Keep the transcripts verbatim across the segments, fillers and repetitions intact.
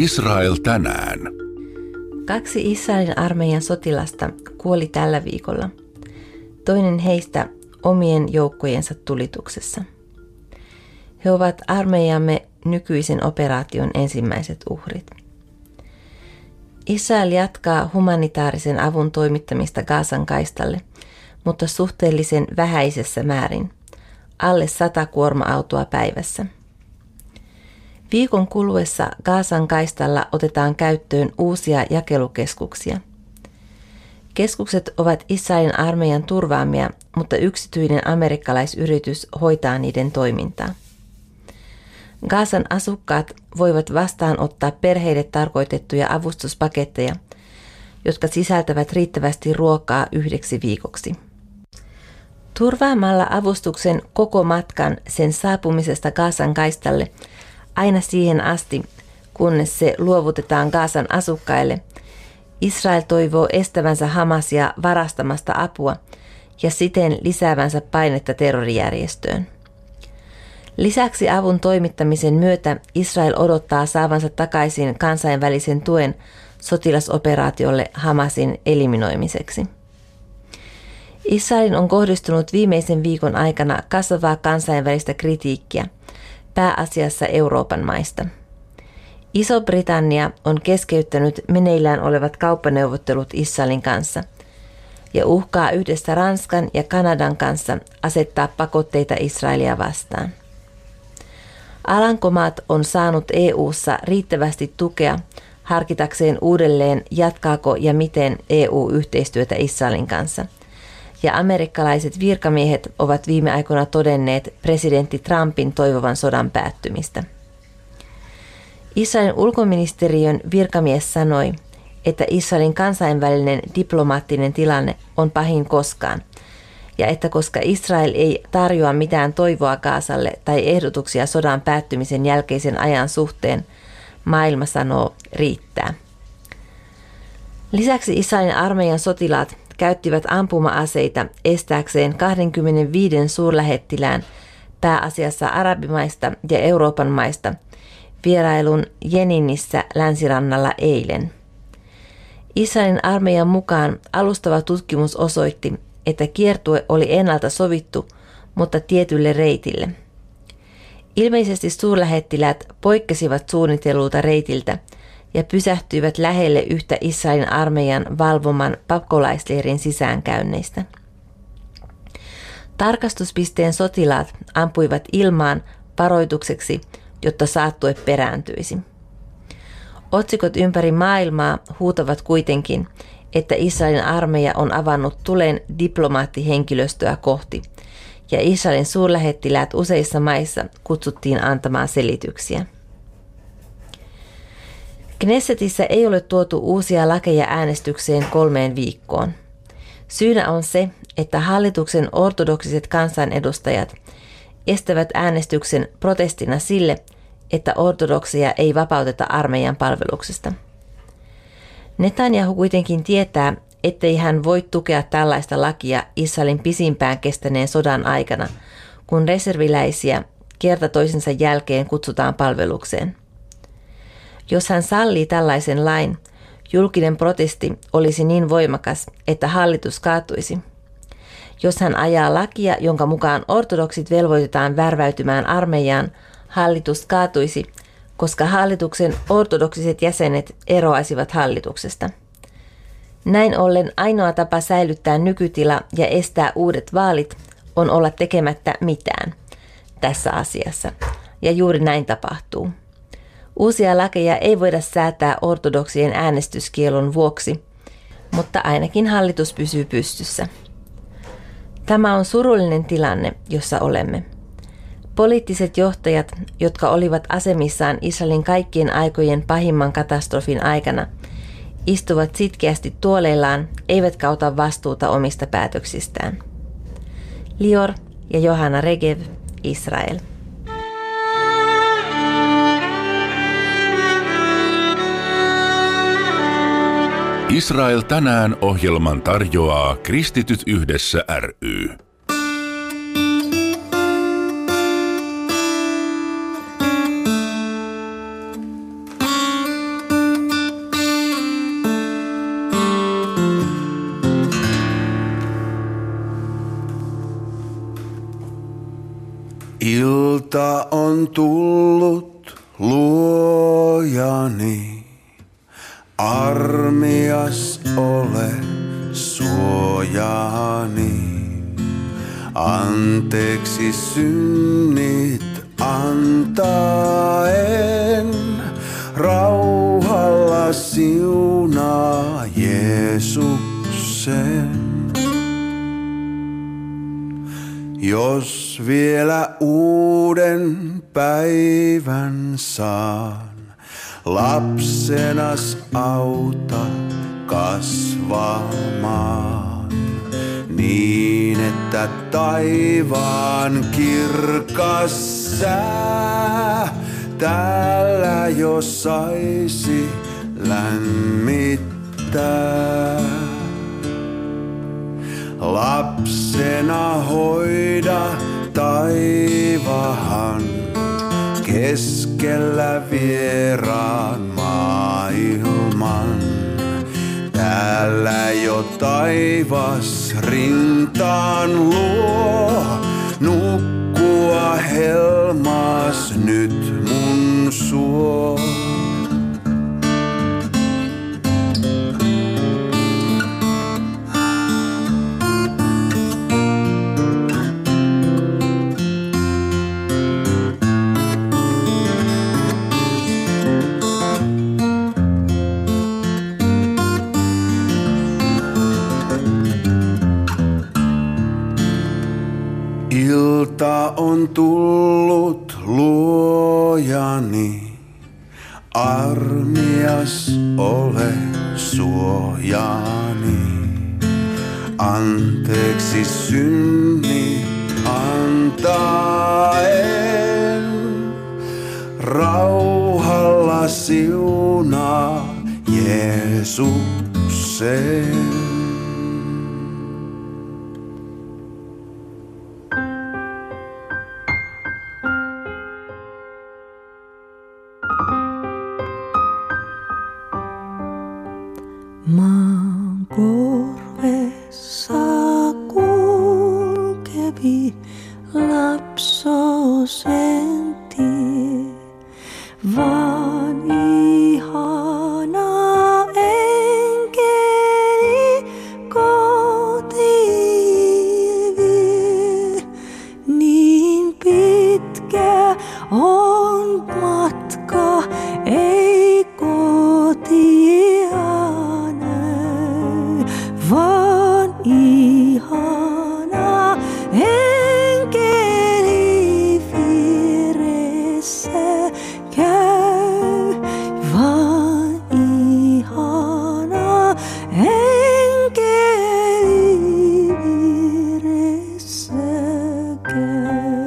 Israel tänään. Kaksi Israelin armeijan sotilasta kuoli tällä viikolla. Toinen heistä omien joukkojensa tulituksessa. He ovat armeijamme nykyisen operaation ensimmäiset uhrit. Israel jatkaa humanitaarisen avun toimittamista Gazan kaistalle, mutta suhteellisen vähäisessä määrin, alle sata kuorma-autoa päivässä. Viikon kuluessa Gazan kaistalla otetaan käyttöön uusia jakelukeskuksia. Keskukset ovat Israelin armeijan turvaamia, mutta yksityinen amerikkalaisyritys hoitaa niiden toimintaa. Gazan asukkaat voivat vastaanottaa perheille tarkoitettuja avustuspaketteja, jotka sisältävät riittävästi ruokaa yhdeksi viikoksi. Turvaamalla avustuksen koko matkan sen saapumisesta Gazan kaistalle aina siihen asti, kunnes se luovutetaan Gazan asukkaille, Israel toivoo estävänsä Hamasia varastamasta apua ja siten lisäävänsä painetta terrorijärjestöön. Lisäksi avun toimittamisen myötä Israel odottaa saavansa takaisin kansainvälisen tuen sotilasoperaatiolle Hamasin eliminoimiseksi. Israelin on kohdistunut viimeisen viikon aikana kasvavaa kansainvälistä kritiikkiä, pääasiassa Euroopan maista. Iso-Britannia on keskeyttänyt meneillään olevat kauppaneuvottelut Israelin kanssa ja uhkaa yhdessä Ranskan ja Kanadan kanssa asettaa pakotteita Israelia vastaan. Alankomaat on saanut E U:ssa riittävästi tukea harkitakseen uudelleen jatkaako ja miten E U-yhteistyötä Israelin kanssa, ja amerikkalaiset virkamiehet ovat viime aikoina todenneet presidentti Trumpin toivovan sodan päättymistä. Israelin ulkoministeriön virkamies sanoi, että Israelin kansainvälinen diplomaattinen tilanne on pahin koskaan, ja että koska Israel ei tarjoa mitään toivoa Gazalle tai ehdotuksia sodan päättymisen jälkeisen ajan suhteen, maailma sanoo riittää. Lisäksi Israelin armeijan sotilaat käyttivät ampuma-aseita estääkseen kaksikymmentäviisi suurlähettilään pääasiassa arabimaista ja Euroopan maista vierailun Jeninissä länsirannalla eilen. Israelin armeijan mukaan alustava tutkimus osoitti, että kiertue oli ennalta sovittu, mutta tietylle reitille. Ilmeisesti suurlähettiläät poikkesivat suunnitellulta reitiltä ja pysähtyivät lähelle yhtä Israelin armeijan valvoman pakolaisleirin sisäänkäynneistä. Tarkastuspisteen sotilaat ampuivat ilmaan varoitukseksi, jotta saattue perääntyisi. Otsikot ympäri maailmaa huutavat kuitenkin, että Israelin armeija on avannut tulen diplomaattihenkilöstöä kohti, ja Israelin suurlähettiläät useissa maissa kutsuttiin antamaan selityksiä. Knessetissä ei ole tuotu uusia lakeja äänestykseen kolmeen viikkoon. Syynä on se, että hallituksen ortodoksiset kansanedustajat estävät äänestyksen protestina sille, että ortodokseja ei vapauteta armeijan palveluksesta. Netanyahu kuitenkin tietää, ettei hän voi tukea tällaista lakia Israelin pisimpään kestäneen sodan aikana, kun reserviläisiä kerta toisensa jälkeen kutsutaan palvelukseen. Jos hän sallii tällaisen lain, julkinen protesti olisi niin voimakas, että hallitus kaatuisi. Jos hän ajaa lakia, jonka mukaan ortodoksit velvoitetaan värväytymään armeijaan, hallitus kaatuisi, koska hallituksen ortodoksiset jäsenet eroaisivat hallituksesta. Näin ollen ainoa tapa säilyttää nykytila ja estää uudet vaalit on olla tekemättä mitään tässä asiassa, ja juuri näin tapahtuu. Uusia lakeja ei voida säätää ortodoksien äänestyskielon vuoksi, mutta ainakin hallitus pysyy pystyssä. Tämä on surullinen tilanne, jossa olemme. Poliittiset johtajat, jotka olivat asemissaan Israelin kaikkien aikojen pahimman katastrofin aikana, istuvat sitkeästi tuoleillaan, eivätkä ota vastuuta omista päätöksistään. Lior ja Johanna Regev, Israel. Israel tänään -ohjelman tarjoaa Kristityt yhdessä ry. Ilta on tullut luojani, armias ole suojani. Anteeksi synnit antaen, rauhalla siunaa Jeesuksen. Jos vielä uuden päivän saan, lapsenas auta kasvamaan, niin että taivaan kirkas sää täällä jo saisi lämmittää. Lapsena hoida taivahan keskellä vieraan maailman. Täällä jo taivas rintaan luo, nukkua helmas nyt mun suo. Ilta on tullut luojani, armias ole suojani. Anteeksi synnit antaen, rauhalla siunaa Jeesuksen. Maan korvessa kulkevi lapsosen tie, vaan ihana enkeli kotiin vie. Niin pitkä on matka, ei kotia, vaan ihana enkeli vieressä käy, vaan ihana enkeli vieressä käy.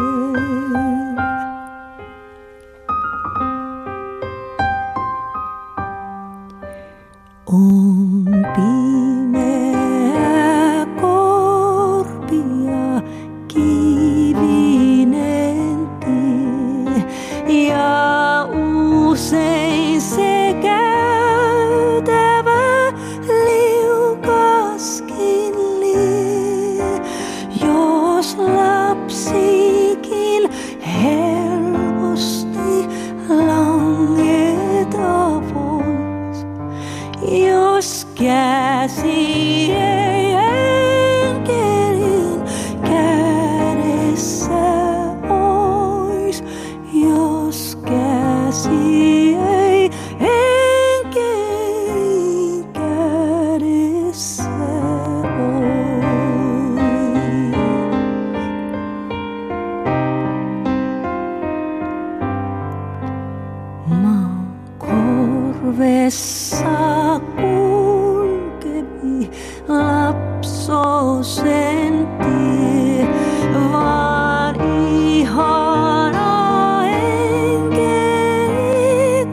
On pimeä korpi ja kivinen tie, ja usein se käytävä liukaskin lie. Jos lapsikin helposti langeta pois, jos käsi ei enkelin kädessä ois, jos käsi ei enkelin kädessä ois. Maan korvessa kulkevi lapsosen tie, vaan ihana enkeli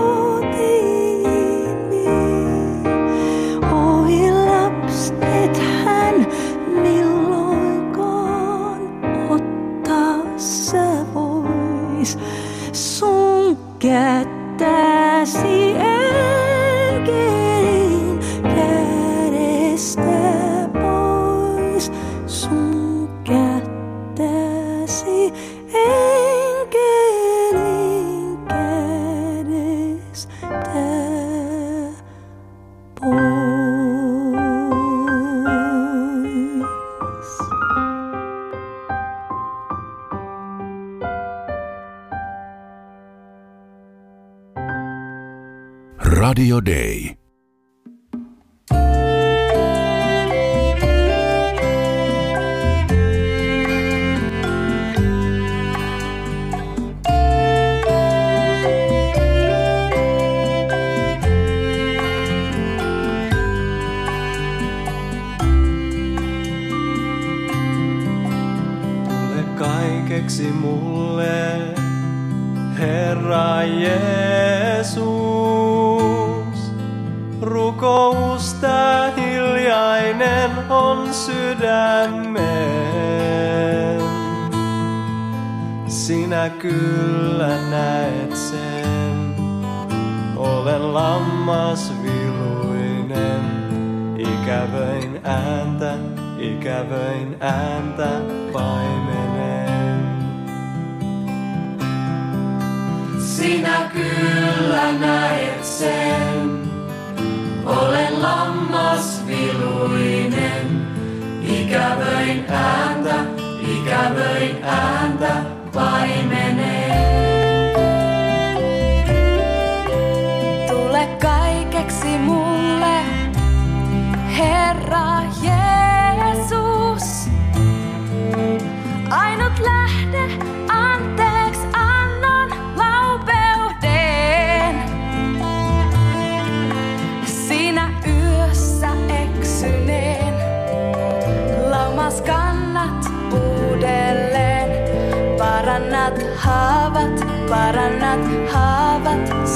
kotiin vie. Oi laps, et hän milloinkaan ottaa sä vois sun kättäsi enkelin kädestä pois, sun kättäsi Radio Day. Kaikeksi mulle, Herra Jeesus, rukousta hiljainen on sydämen. Sinä kyllä näet sen, olen lammas viluinen, ikävöin ääntä, ikävöin ääntä paimenen. Sinä kyllä näet sen, olen lammas viluinen, ikävöin ääntä, ikävöin ääntä paimenen. Tule kaikeksi mulle, Herra Jeesus, ainut lähde anteeksi annon laupeuden. Sinä yössä eksyneen, laumas kannat uudelleen. Parannat haavat, parannat haavat